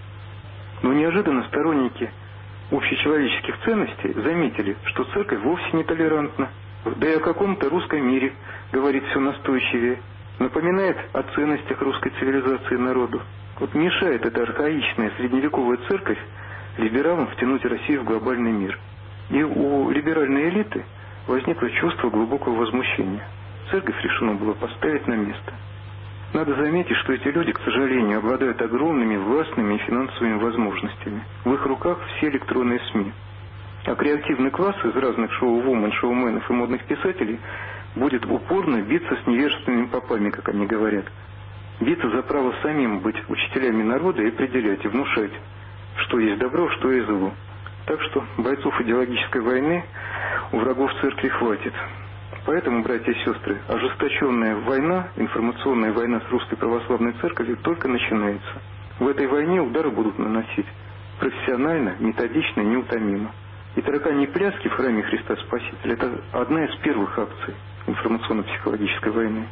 Но неожиданно сторонники общечеловеческих ценностей заметили, что церковь вовсе не толерантна, да и о каком-то русском мире говорит все настойчивее, напоминает о ценностях русской цивилизации народу. Вот мешает эта архаичная средневековая церковь либералам втянуть Россию в глобальный мир. И у либеральной элиты возникло чувство глубокого возмущения. Церковь решено было поставить на место. Надо заметить, что эти люди, к сожалению, обладают огромными властными и финансовыми возможностями. В их руках все электронные СМИ. А креативный класс из разных шоу-вумен, шоуменов и модных писателей будет упорно биться с невежественными попами, как они говорят. Биться за право самим быть учителями народа и определять и внушать, что есть добро, что есть зло. Так что бойцов идеологической войны у врагов церкви хватит. Поэтому, братья и сестры, ожесточенная война, информационная война с Русской Православной Церковью только начинается. В этой войне удары будут наносить профессионально, методично, неутомимо. И тараканьи пляски в храме Христа Спасителя – это одна из первых акций информационно-психологической войны.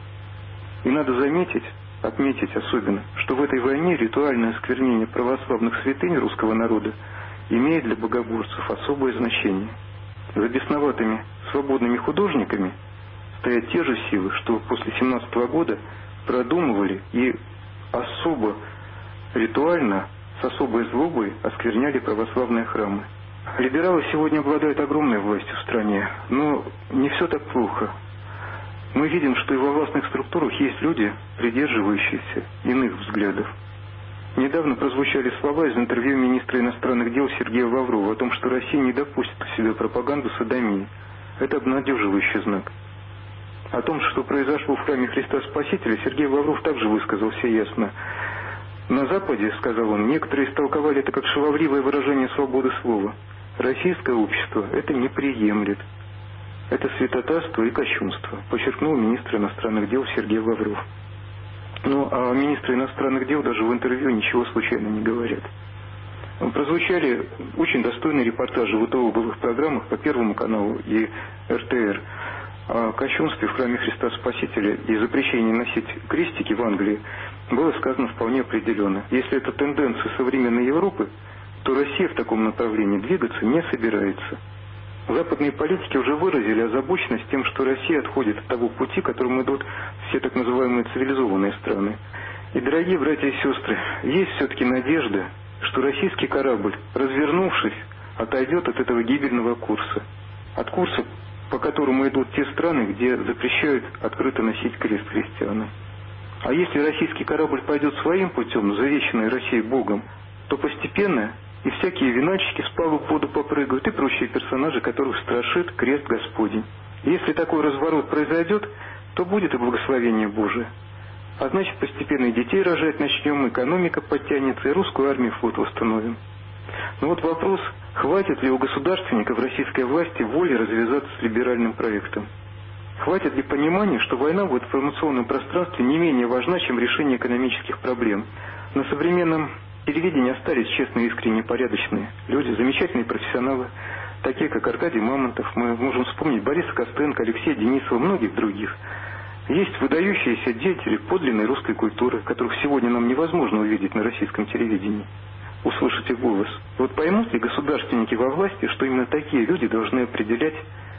И надо заметить, отметить особенно, что в этой войне ритуальное осквернение православных святынь русского народа имеет для богоборцев особое значение. За бесноватыми свободными художниками стоят те же силы, что после 17 года продумывали и особо ритуально, с особой злобой оскверняли православные храмы. Либералы сегодня обладают огромной властью в стране, но не все так плохо. Мы видим, что и во властных структурах есть люди, придерживающиеся иных взглядов. Недавно прозвучали слова из интервью министра иностранных дел Сергея Лаврова о том, что Россия не допустит у себя пропаганду содомии. Это обнадеживающий знак. О том, что произошло в храме Христа Спасителя, Сергей Лавров также высказался ясно. На Западе, сказал он, некоторые истолковали это как шаловливое выражение свободы слова. Российское общество это не приемлет. Это святотатство и кощунство, подчеркнул министр иностранных дел Сергей Лавров. Ну, а министры иностранных дел даже в интервью ничего случайно не говорят. Прозвучали очень достойные репортажи в итоговых программах по Первому каналу и РТР о кощунстве в храме Христа Спасителя и запрещении носить крестики в Англии было сказано вполне определенно. Если это тенденция современной Европы, то Россия в таком направлении двигаться не собирается. Западные политики уже выразили озабоченность тем, что Россия отходит от того пути, которым идут все так называемые цивилизованные страны. И, дорогие братья и сестры, есть все-таки надежда, что российский корабль, развернувшись, отойдет от этого гибельного курса. От курса, по которому идут те страны, где запрещают открыто носить крест христианам. А если российский корабль пойдет своим путем, завещанный Россией Богом, то постепенно и всякие винальщики с палуб в воду попрыгают, и прочие персонажи, которых страшит крест Господень. Если такой разворот произойдет, то будет и благословение Божие. А значит, постепенно и детей рожать начнем, экономика подтянется, и русскую армию, флот восстановим. Но вот вопрос, хватит ли у государственников российской власти воли развязаться с либеральным проектом? Хватит ли понимания, что война в информационном пространстве не менее важна, чем решение экономических проблем? На современном телевидении остались честные, искренние, порядочные люди, замечательные профессионалы, такие как Аркадий Мамонтов, мы можем вспомнить Бориса Костенко, Алексея Денисова, многих других. Есть выдающиеся деятели подлинной русской культуры, которых сегодня нам невозможно увидеть на российском телевидении, услышать их голос. Вот поймут ли государственники во власти, что именно такие люди должны определять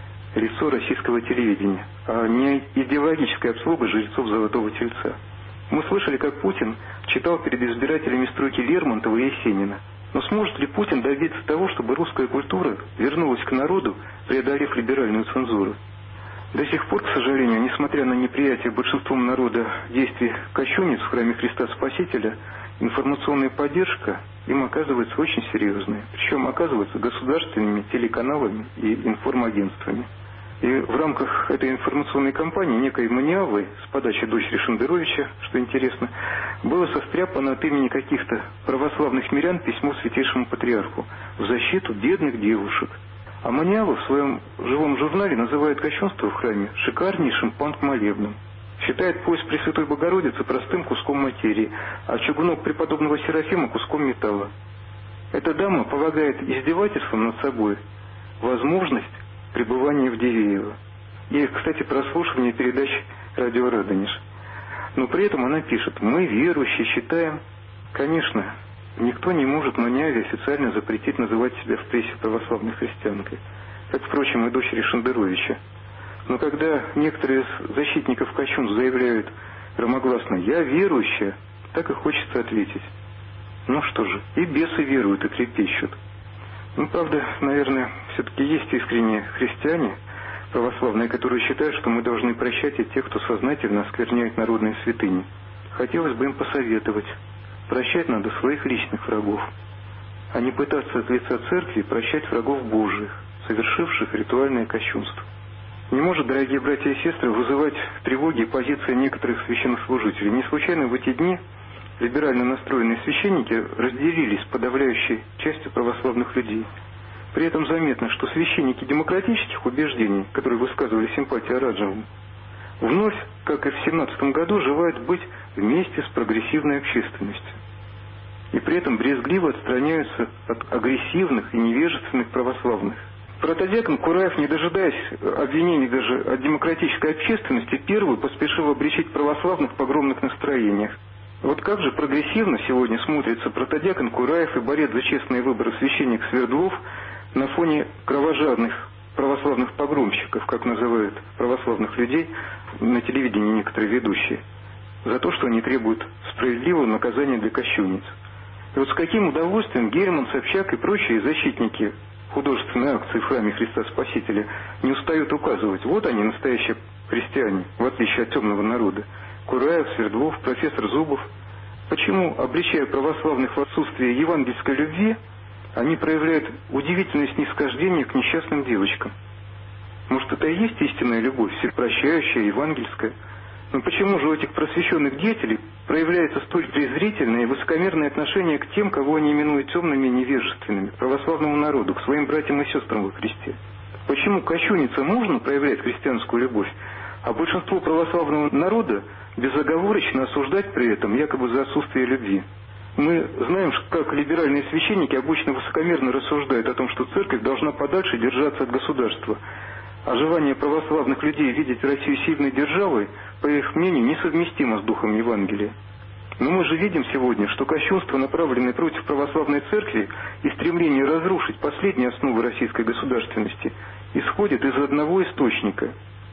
лицо российского телевидения, а не идеологическая обслуга жрецов Золотого Тельца? Мы слышали, как Путин читал перед избирателями строки Лермонтова и Есенина. Но сможет ли Путин добиться того, чтобы русская культура вернулась к народу, преодолев либеральную цензуру? До сих пор, к сожалению, несмотря на неприятие большинством народа действий кощунниц в храме Христа Спасителя, информационная поддержка им оказывается очень серьезной. Причем оказывается государственными телеканалами и информагентствами. И в рамках этой информационной кампании некой Маниавой с подачи дочери Шендеровича, что интересно, было состряпано от имени каких-то православных мирян письмо Святейшему Патриарху в защиту бедных девушек. А Маниава в своем живом журнале называет кощунство в храме шикарнейшим панк-молебном. Считает пояс Пресвятой Богородицы простым куском материи, а чугунок преподобного Серафима куском металла. Эта дама полагает издевательством над собой возможность пребывания в Дивеево. И, кстати, прослушивание передач радио «Радонеж». Но при этом она пишет: «Мы, верующие, считаем...» Конечно, никто не может Маниаве официально запретить называть себя в прессе православной христианкой, как, впрочем, и дочери Шендеровича. Но когда некоторые из защитников кощунств заявляют громогласно «я верующая», так и хочется ответить: ну что же, и бесы веруют и трепещут. Ну, правда, наверное, все-таки есть искренние христиане православные, которые считают, что мы должны прощать и тех, кто сознательно оскверняет народные святыни. Хотелось бы им посоветовать: прощать надо своих личных врагов, а не пытаться от лица церкви прощать врагов Божьих, совершивших ритуальное кощунство. Не может, дорогие братья и сестры, вызывать тревоги позиция некоторых священнослужителей. Не случайно в эти дни либерально настроенные священники разделились с подавляющей частью православных людей. При этом заметно, что священники демократических убеждений, которые высказывали симпатию Араджеву, вновь, как и в 17 году, желают быть вместе с прогрессивной общественностью. И при этом брезгливо отстраняются от агрессивных и невежественных православных. Протодиакон Кураев, не дожидаясь обвинений даже от демократической общественности, первый поспешил обличить православных в погромных настроениях. Вот как же прогрессивно сегодня смотрится протодиакон Кураев и борец за честные выборы священник Свердлов на фоне кровожадных православных погромщиков, как называют православных людей на телевидении некоторые ведущие, за то, что они требуют справедливого наказания для кощунниц. И вот с каким удовольствием Герман, Собчак и прочие защитники художественной акции в храме Христа Спасителя не устают указывать: вот они, настоящие христиане, в отличие от темного народа. Кураев, Свердлов, профессор Зубов. Почему, обличая православных в отсутствии евангельской любви, они проявляют удивительное снисхождение к несчастным девочкам? Может, это и есть истинная любовь, всепрощающая, евангельская? Но почему же у этих просвещенных деятелей проявляется столь презрительное и высокомерное отношение к тем, кого они именуют темными и невежественными, к православному народу, к своим братьям и сестрам во Христе? Почему кощунницам можно проявлять христианскую любовь, а большинство православного народа безоговорочно осуждать при этом якобы за отсутствие любви? Мы знаем, как либеральные священники обычно высокомерно рассуждают о том, что церковь должна подальше держаться от государства. А желание православных людей видеть Россию сильной державой, по их мнению, несовместимо с духом Евангелия. Но мы же видим сегодня, что кощунство, направленное против православной церкви и стремление разрушить последние основы российской государственности, исходит из одного источника.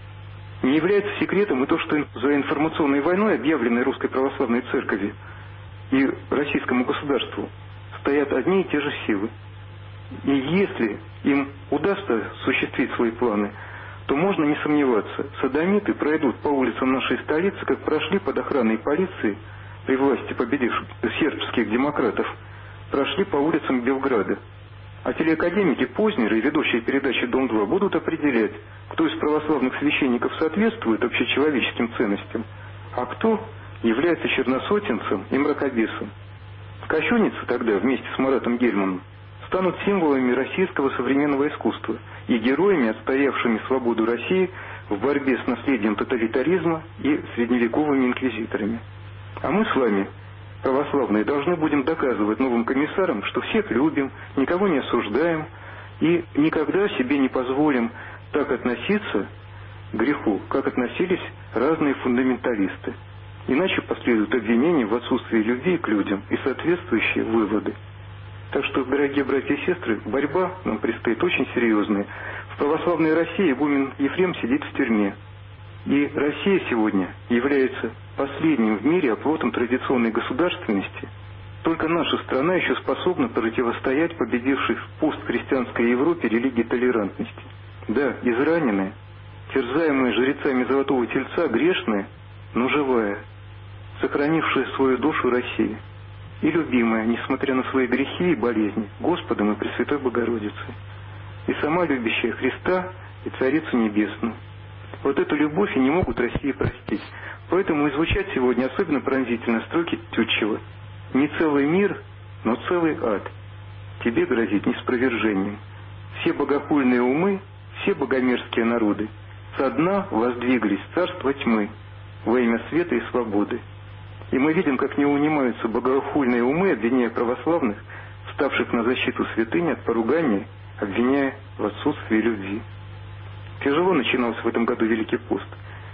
Не является секретом и то, что за информационной войной, объявленной Русской Православной Церковью и российскому государству, стоят одни и те же силы. И если им удастся осуществить свои планы, то можно не сомневаться, содомиты пройдут по улицам нашей столицы, как прошли под охраной полиции при власти победивших сербских демократов, прошли по улицам Белграда. А телеакадемики Познеры и ведущие передачи «Дом-2» будут определять, кто из православных священников соответствует общечеловеческим ценностям, а кто является черносотенцем и мракобесом. Кощунницы тогда вместе с Маратом Гельманом станут символами российского современного искусства и героями, отстоявшими свободу России в борьбе с наследием тоталитаризма и средневековыми инквизиторами. А мы с вами, православные, должны будем доказывать новым комиссарам, что всех любим, никого не осуждаем и никогда себе не позволим так относиться к греху, как относились разные фундаменталисты. Иначе последуют обвинения в отсутствии любви к людям и соответствующие выводы. Так что, дорогие братья и сестры, борьба нам предстоит очень серьезная. В православной России игумен Ефрем сидит в тюрьме. И Россия сегодня является последним в мире оплотом традиционной государственности. Только наша страна еще способна противостоять победившей в постхристианской Европе религии толерантности. Да, израненная, терзаемая жрецами Золотого Тельца, грешная, но живая, сохранившая свою душу России. И любимая, несмотря на свои грехи и болезни, Господом и Пресвятой Богородицей. И сама любящая Христа и Царицу Небесную. Вот эту любовь и не могут России простить. Поэтому и звучат сегодня особенно пронзительно строки Тютчева. Не целый мир, но целый ад тебе грозит неспровержением. Все богохульные умы, все богомерзкие народы со дна воздвиглись царства тьмы во имя света и свободы. И мы видим, как не унимаются богохульные умы, обвиняя православных, вставших на защиту святыни от поругания, обвиняя в отсутствии любви. Тяжело начинался в этом году Великий пост.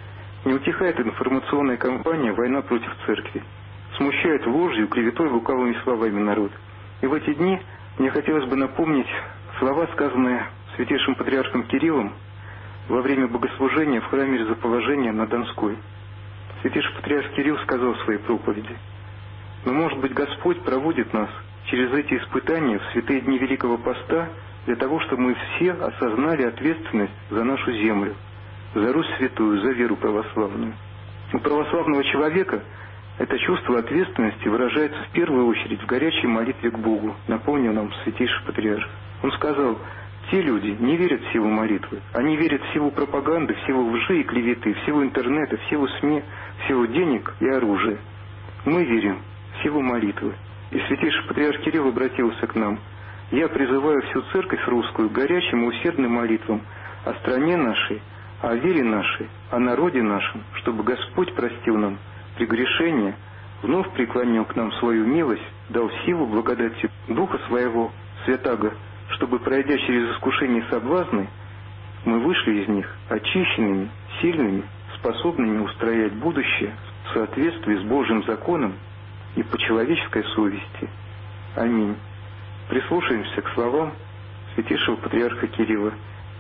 Не утихает информационная кампания «Война против церкви». Смущает ложью, клеветой, лукавыми словами народ. И в эти дни мне хотелось бы напомнить слова, сказанные святейшим патриархом Кириллом во время богослужения в храме Ризоположения на Донской. Святейший патриарх Кирилл сказал в своей проповеди: «Но, может быть, Господь проводит нас через эти испытания в святые дни Великого Поста для того, чтобы мы все осознали ответственность за нашу землю, за Русь святую, за веру православную». У православного человека это чувство ответственности выражается в первую очередь в горячей молитве к Богу, напомнил нам святейший патриарх. Он сказал: те люди не верят в силу молитвы, они верят в силу пропаганды, в силу лжи и клеветы, в силу интернета, в силу СМИ, в силу денег и оружия. Мы верим в силу молитвы. И святейший патриарх Кирилл обратился к нам: «Я призываю всю церковь русскую к горячим и усердным молитвам о стране нашей, о вере нашей, о народе нашем, чтобы Господь простил нам прегрешения, вновь преклонил к нам свою милость, дал силу благодати Духа Своего, Святаго, чтобы, пройдя через искушения и соблазны, мы вышли из них очищенными, сильными, способными устроять будущее в соответствии с Божьим законом и по человеческой совести. Аминь». Прислушаемся к словам святейшего патриарха Кирилла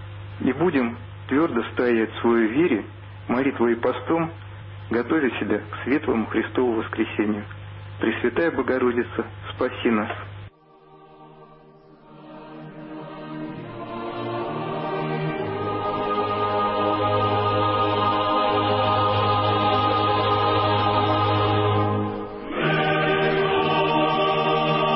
и будем твердо стоять в своей вере, молитвой и постом, готовя себя к светлому Христову воскресению. Пресвятая Богородица, спаси нас!